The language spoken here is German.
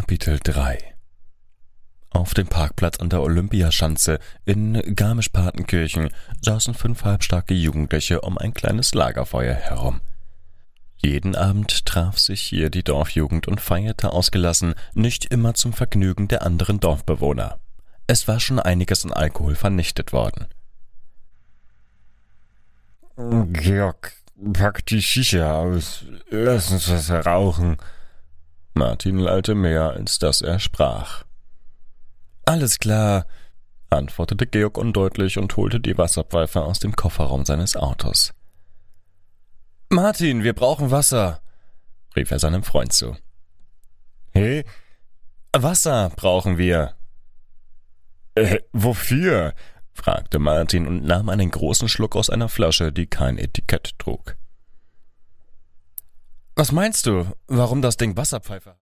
Kapitel 3 Auf dem Parkplatz an der Olympiaschanze in Garmisch-Partenkirchen saßen 5 halbstarke Jugendliche um ein kleines Lagerfeuer herum. Jeden Abend traf sich hier die Dorfjugend und feierte ausgelassen, nicht immer zum Vergnügen der anderen Dorfbewohner. Es war schon einiges an Alkohol vernichtet worden. »Georg, pack die Shisha aus, lass uns was rauchen.« Martin lallte mehr, als dass er sprach. »Alles klar«, antwortete Georg undeutlich und holte die Wasserpfeife aus dem Kofferraum seines Autos. »Martin, wir brauchen Wasser«, rief er seinem Freund zu. »Hey? »Wasser brauchen wir.« Wofür?« fragte Martin und nahm einen großen Schluck aus einer Flasche, die kein Etikett trug. »Was meinst du, warum das Ding Wasserpfeife?«